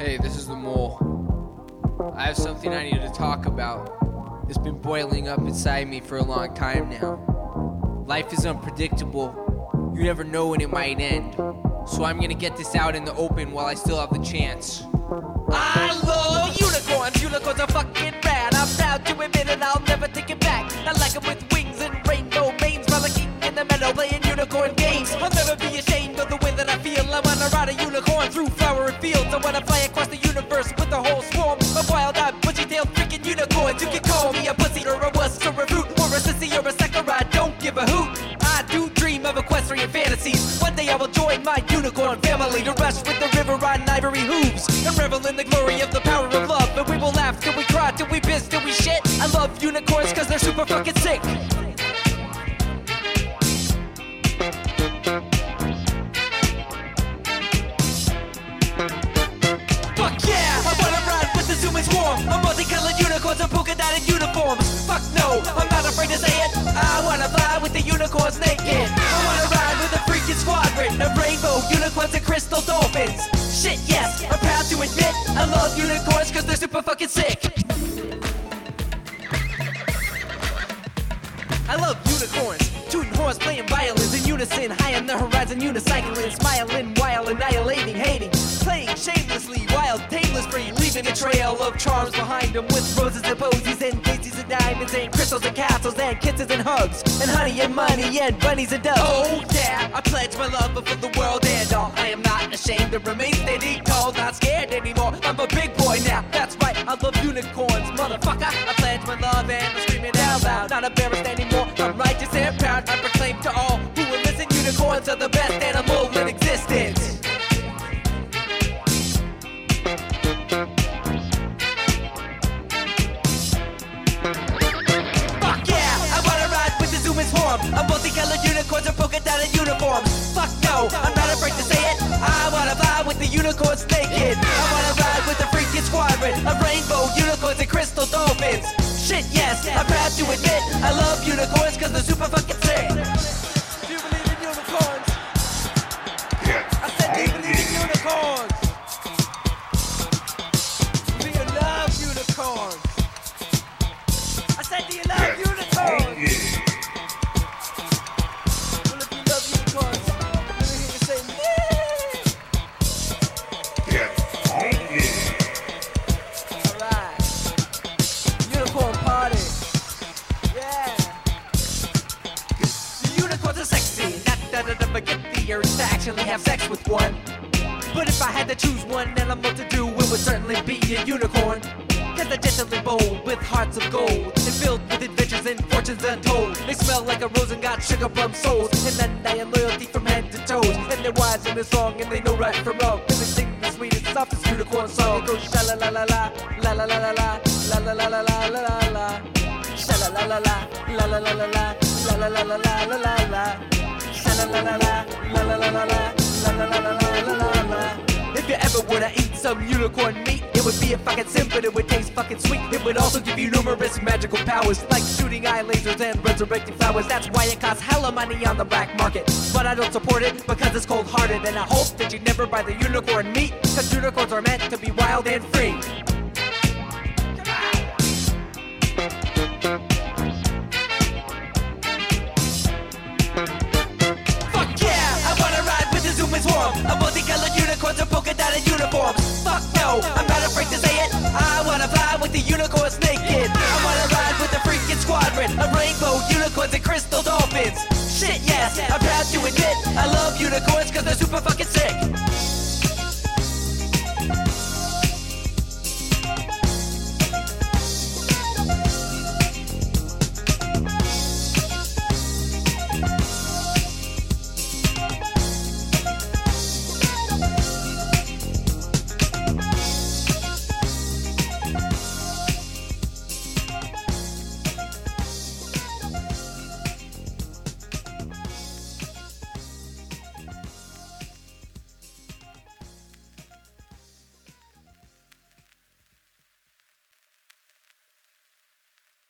Hey, this is the Mole. I have something I need to talk about. It's been boiling up inside me for a long time now. Life is unpredictable. You never know when it might end. So I'm gonna get this out in the open while I still have the chance. I love unicorns. Unicorns are fucking rad. I'm proud to admit it, I'll never take it back. I like them with wings and rainbow manes, frolicking in the meadow, playing unicorn games. I'll never be ashamed of the way that I feel. I wanna ride a unicorn through flowery fields. I wanna fly across the universe with a whole swarm of wild-eyed, bushy-tailed freaking unicorns. You can call me a pussy or a wuss or a fruit or a sissy or a sucker. I don't give a hoot. I do dream of equestrian fantasies. One day I will join my unicorn family to rest with the river on ivory hooves and revel in the glory of the power of love. And we will laugh till we cry, till we piss, till we shit. I love unicorns cause they're super fucking sick. Fuck yeah, I wanna ride with the Zoom is warm. A multicolored unicorns and polka dotted uniforms. Fuck no, I'm not afraid to say it. I wanna fly with the unicorns naked. I wanna ride with a freaking squadron of rainbow unicorns and crystal dolphins. Shit, yes, I'm proud to admit I love unicorns cause they're super fucking sick. I love unicorns, tooting horns, playing violins in unison, high on the horizon, unicycling, smiling while annihilating, hating, playing shamelessly, wild, tameless free, leaving a trail of charms behind them with roses and posies and daisies and diamonds and crystals and castles and kisses and hugs and honey and money and bunnies and doves. Oh yeah, I pledge my love before the world and all. I am not ashamed to remain standing tall, not scared anymore. I'm a big boy now, that's right, I love unicorns, motherfucker. I pledge my love and I'm screaming out loud, not embarrassed anymore. I'm righteous and proud, I proclaim to all who will listen, unicorns are the best animal in existence. Fuck yeah, I wanna ride with the Zoom is warm. A multicolored unicorns and polka dotted uniforms. Fuck no, I'm not afraid to say it. I wanna fly with the unicorns naked. I wanna ride with the freaking squadron of rainbow unicorns and crystal dolphins. Shit, yes, I'm proud to admit I love unicorns cause they're super fucking sick. Do you believe in unicorns? I said, do you believe in unicorns? Do you love unicorns? I said, do you love unicorns? Well, if you love unicorns, let me hear you say, alright. Unicorn party. Yeah. Unicorns are sexy, not that I'd ever get the urge to actually have sex with one. But if I had to choose one animal to do, it would certainly be a unicorn. Cause they're gently bold with hearts of gold and filled with adventures and fortunes untold. They smell like a rose and got sugar plum souls and undie loyalty from head to toes. And they're wise and they're strong and they know right from wrong. And they sing the sweetest, softest unicorn song. It goes sha la la la la, la la la la la, la la la la la la la la. Sha la la la la, la la la la la, la la la la la la la la. Sha la la la la, la la la la la, la la la la la la la. If you ever were to eat some unicorn meat, it would be a fucking sin, but it would taste fucking sweet. It would also give you numerous magical powers, like shooting eye lasers and resurrecting flowers. That's why it costs hella money on the black market. But I don't support it because it's cold-hearted, and I hope that you never buy the unicorn meat, cause unicorns are meant to be wild and free. Fuck yeah, I wanna ride with the Zoom is warm. A multicolored unicorns and polka dotted uniforms.